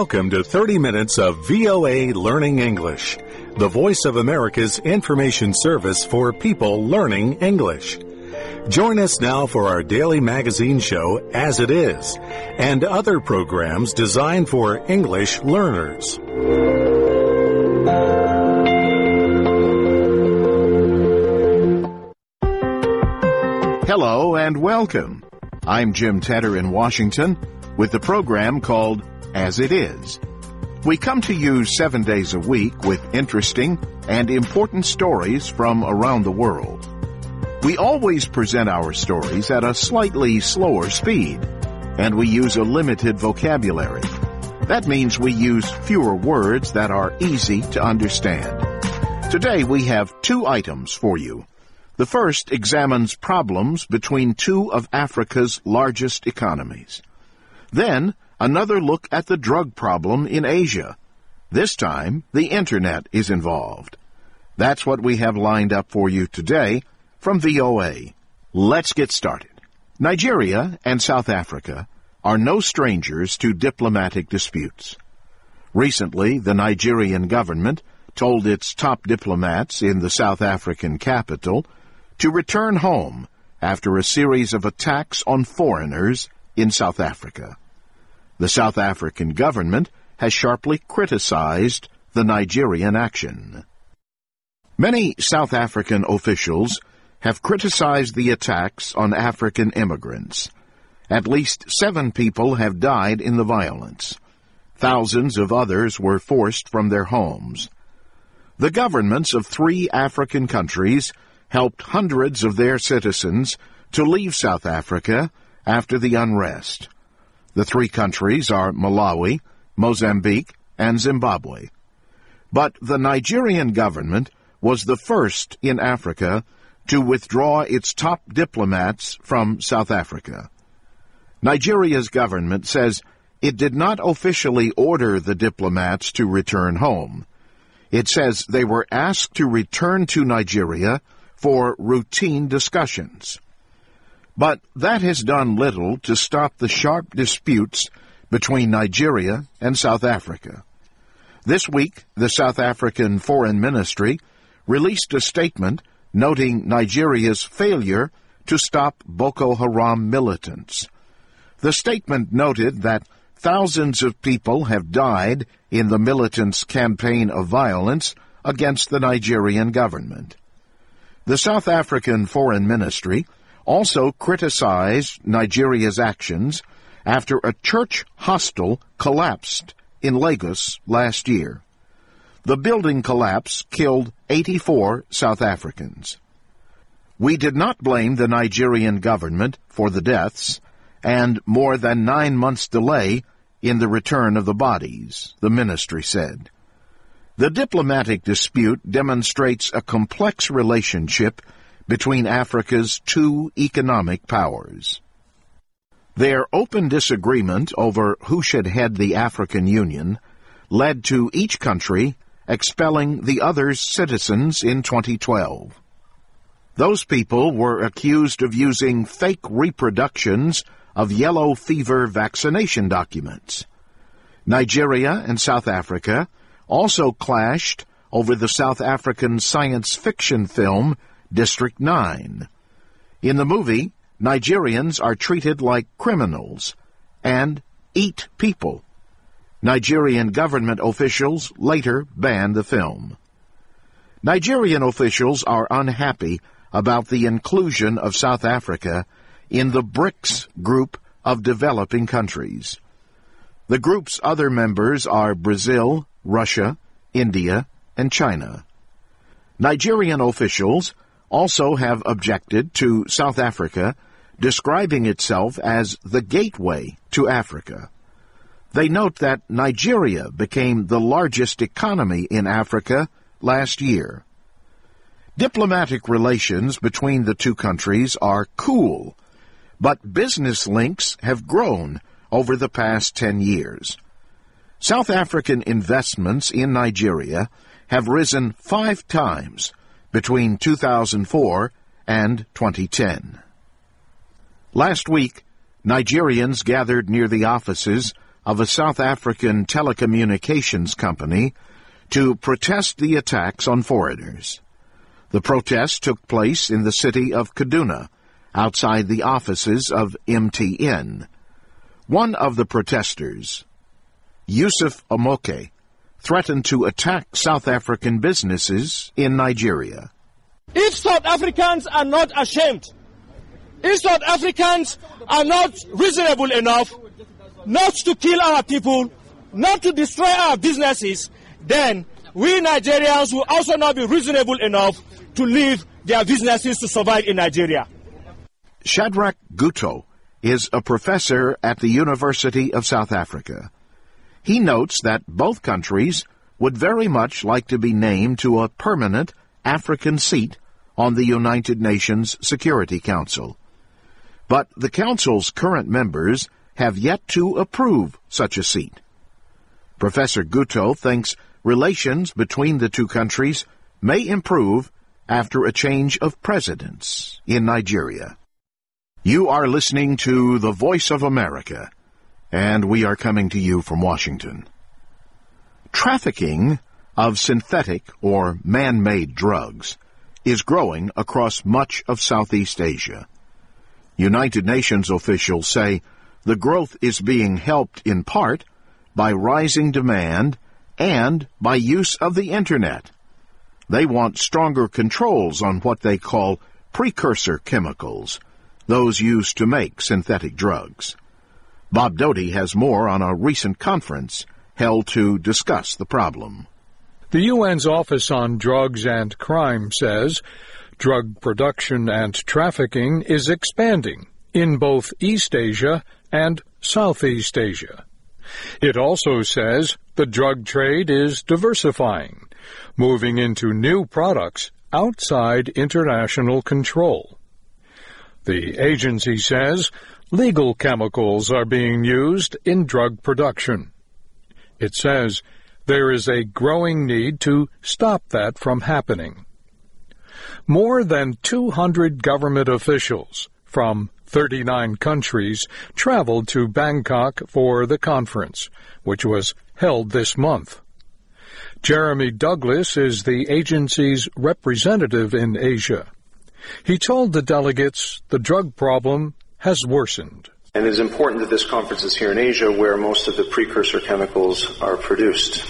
Welcome to 30 minutes of VOA Learning English, the voice of America's information service for people learning English. Join us now for our daily magazine show, As It Is, and other programs designed for English learners. Hello and welcome. I'm Jim Tedder in Washington with the program called As It Is. We come to you 7 days a week with interesting and important stories from around the world. We always present our stories at a slightly slower speed, and we use a limited vocabulary. That means we use fewer words that are easy to understand. Today we have 2 items for you. The first examines problems between 2 of Africa's largest economies. Then, another look at the drug problem in Asia. This time, the Internet is involved. That's what we have lined up for you today from VOA. Let's get started. Nigeria and South Africa are no strangers to diplomatic disputes. Recently, the Nigerian government told its top diplomats in the South African capital to return home after a series of attacks on foreigners in South Africa. The South African government has sharply criticized the Nigerian action. Many South African officials have criticized the attacks on African immigrants. At least 7 people have died in the violence. Thousands of others were forced from their homes. The governments of 3 African countries helped hundreds of their citizens to leave South Africa after the unrest. The 3 countries are Malawi, Mozambique, and Zimbabwe. But the Nigerian government was the first in Africa to withdraw its top diplomats from South Africa. Nigeria's government says it did not officially order the diplomats to return home. It says they were asked to return to Nigeria for routine discussions. But that has done little to stop the sharp disputes between Nigeria and South Africa. This week, the South African Foreign Ministry released a statement noting Nigeria's failure to stop Boko Haram militants. The statement noted that thousands of people have died in the militants' campaign of violence against the Nigerian government. The South African Foreign Ministry also criticized Nigeria's actions after a church hostel collapsed in Lagos last year. The building collapse killed 84 South Africans. We did not blame the Nigerian government for the deaths and more than 9 months' delay in the return of the bodies, the ministry said. The diplomatic dispute demonstrates a complex relationship between Africa's 2 economic powers. Their open disagreement over who should head the African Union led to each country expelling the other's citizens in 2012. Those people were accused of using fake reproductions of yellow fever vaccination documents. Nigeria and South Africa also clashed over the South African science fiction film District 9. In the movie, Nigerians are treated like criminals and eat people. Nigerian government officials later banned the film. Nigerian officials are unhappy about the inclusion of South Africa in the BRICS group of developing countries. The group's other members are Brazil, Russia, India, and China. Nigerian officials also have objected to South Africa describing itself as the gateway to Africa. They note that Nigeria became the largest economy in Africa last year. Diplomatic relations between the 2 countries are cool, but business links have grown over the past 10 years. South African investments in Nigeria have risen 5 times between 2004 and 2010. Last week, Nigerians gathered near the offices of a South African telecommunications company to protest the attacks on foreigners. The protest took place in the city of Kaduna, outside the offices of MTN. One of the protesters, Yusuf Omoke, threatened to attack South African businesses in Nigeria. If South Africans are not ashamed, if South Africans are not reasonable enough not to kill our people, not to destroy our businesses, then we Nigerians will also not be reasonable enough to leave their businesses to survive in Nigeria. Shadrach Guto is a professor at the University of South Africa. He notes that both countries would very much like to be named to a permanent African seat on the United Nations Security Council. But the Council's current members have yet to approve such a seat. Professor Guto thinks relations between the two countries may improve after a change of presidents in Nigeria. You are listening to The Voice of America, and we are coming to you from Washington. Trafficking of synthetic or man-made drugs is growing across much of Southeast Asia. United Nations officials say the growth is being helped in part by rising demand and by use of the Internet. They want stronger controls on what they call precursor chemicals, those used to make synthetic drugs. Bob Doty has more on a recent conference held to discuss the problem. The UN's Office on Drugs and Crime says drug production and trafficking is expanding in both East Asia and Southeast Asia. It also says the drug trade is diversifying, moving into new products outside international control. The agency says legal chemicals are being used in drug production. It says there is a growing need to stop that from happening. More than 200 government officials from 39 countries traveled to Bangkok for the conference, which was held this month. Jeremy Douglas is the agency's representative in Asia. He told the delegates the drug problem has worsened. And it is important that this conference is here in Asia, where most of the precursor chemicals are produced,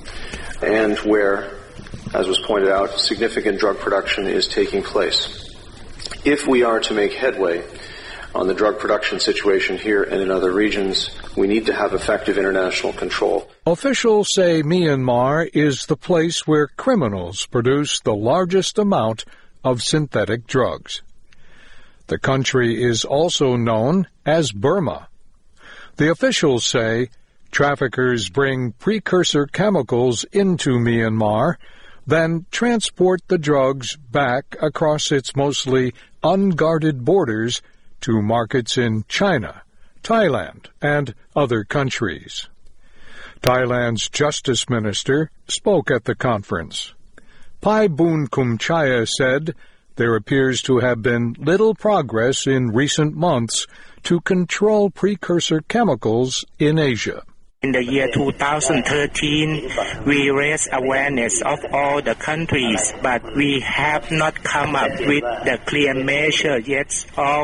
and where, as was pointed out, significant drug production is taking place. If we are to make headway on the drug production situation here and in other regions, we need to have effective international control. Officials say Myanmar is the place where criminals produce the largest amount of synthetic drugs. The country is also known as Burma. The officials say traffickers bring precursor chemicals into Myanmar, then transport the drugs back across its mostly unguarded borders to markets in China, Thailand, and other countries. Thailand's Justice Minister spoke at the conference. Pai Boon Kumchaya said there appears to have been little progress in recent months to control precursor chemicals in Asia. In the year 2013, we raised awareness of all the countries, but we have not come up with the clear measure yet of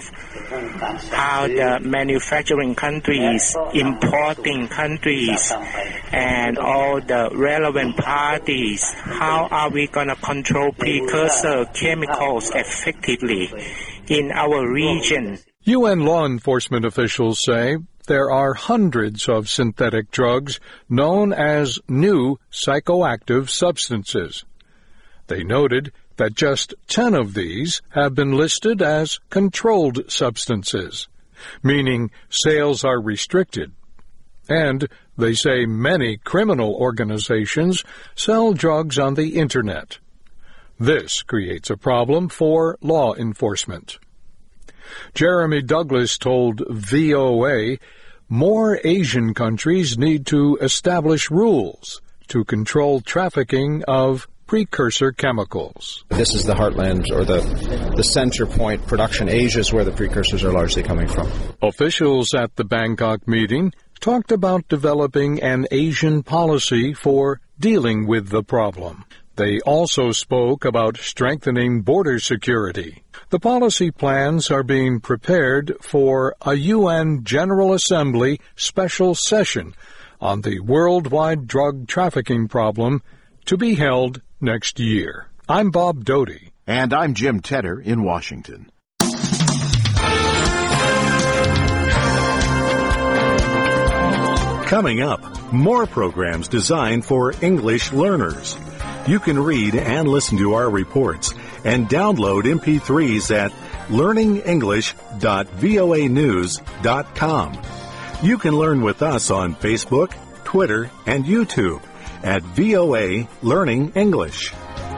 how the manufacturing countries, importing countries, and all the relevant parties, how are we going to control precursor chemicals effectively in our region? UN law enforcement officials say there are hundreds of synthetic drugs known as new psychoactive substances. They noted that just 10 of these have been listed as controlled substances, meaning sales are restricted. And they say many criminal organizations sell drugs on the Internet. This creates a problem for law enforcement. Jeremy Douglas told VOA more Asian countries need to establish rules to control trafficking of precursor chemicals. This is the heartland or the center point. Production Asia is where the precursors are largely coming from. Officials at the Bangkok meeting talked about developing an Asian policy for dealing with the problem. They also spoke about strengthening border security. The policy plans are being prepared for a UN General Assembly special session on the worldwide drug trafficking problem to be held next year. I'm Bob Doty. And I'm Jim Tedder in Washington. Coming up, more programs designed for English learners. You can read and listen to our reports and download MP3s at learningenglish.voanews.com. You can learn with us on Facebook, Twitter, and YouTube at VOA Learning English.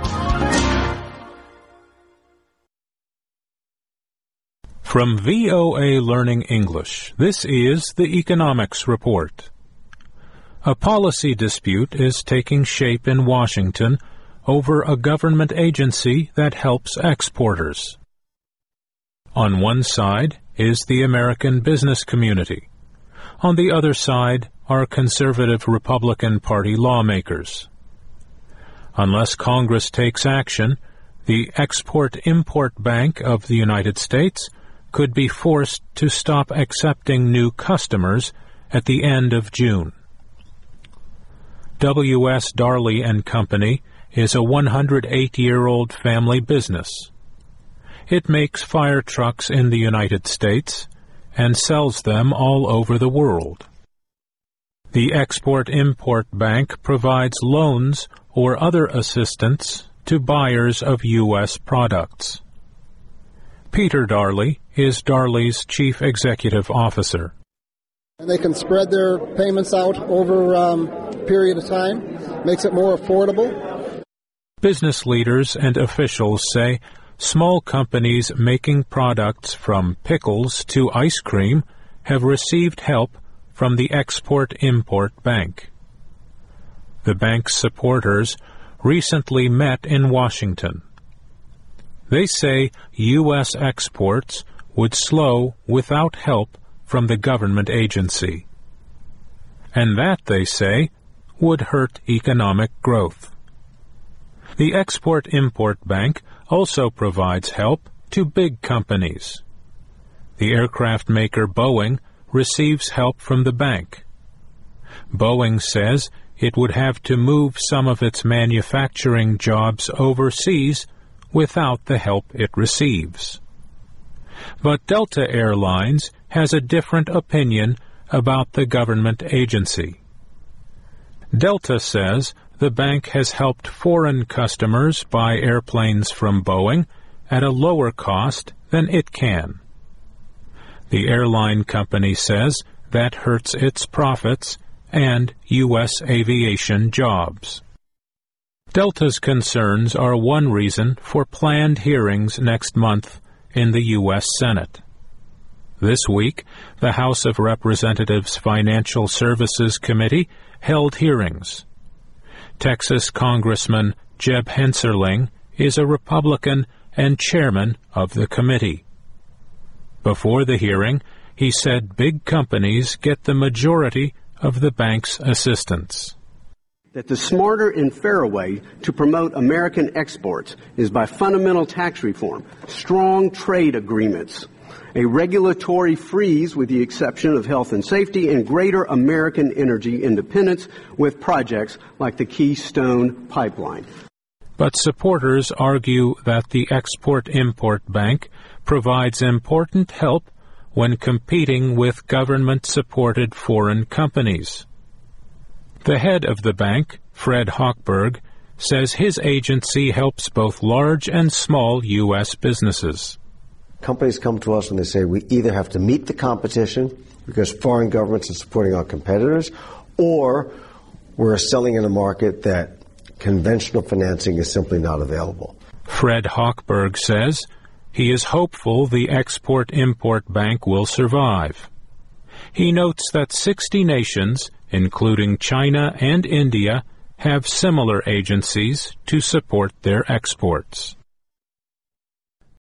From VOA Learning English, this is the Economics Report. A policy dispute is taking shape in Washington over a government agency that helps exporters. On one side is the American business community. On the other side are conservative Republican Party lawmakers. Unless Congress takes action, the Export-Import Bank of the United States could be forced to stop accepting new customers at the end of June. W.S. Darley & Company is a 108-year-old family business. It makes fire trucks in the United States and sells them all over the world. The Export-Import Bank provides loans or other assistance to buyers of U.S. products. Peter Darley is Darley's chief executive officer. They can spread their payments out over a period of time, makes it more affordable. Business leaders and officials say small companies making products from pickles to ice cream have received help from the Export-Import Bank. The bank's supporters recently met in Washington. They say U.S. exports would slow without help from the government agency. And that, they say, would hurt economic growth. The Export-Import Bank also provides help to big companies. The aircraft maker Boeing receives help from the bank. Boeing says it would have to move some of its manufacturing jobs overseas without the help it receives. But Delta Airlines has a different opinion about the government agency. Delta says the bank has helped foreign customers buy airplanes from Boeing at a lower cost than it can. The airline company says that hurts its profits and U.S. aviation jobs. Delta's concerns are one reason for planned hearings next month in the U.S. Senate. This week, the House of Representatives Financial Services Committee held hearings. Texas Congressman Jeb Hensarling is a Republican and chairman of the committee. Before the hearing, he said big companies get the majority of the bank's assistance. That the smarter and fairer way to promote American exports is by fundamental tax reform, strong trade agreements, a regulatory freeze with the exception of health and safety, and greater American energy independence with projects like the Keystone Pipeline. But supporters argue that the Export-Import Bank provides important help when competing with government-supported foreign companies. The head of the bank, Fred Hochberg, says his agency helps both large and small U.S. businesses. Companies come to us and they say we either have to meet the competition because foreign governments are supporting our competitors, or we're selling in a market that conventional financing is simply not available. Fred Hochberg says he is hopeful the Export-Import Bank will survive. He notes that 60 nations, including China and India, have similar agencies to support their exports.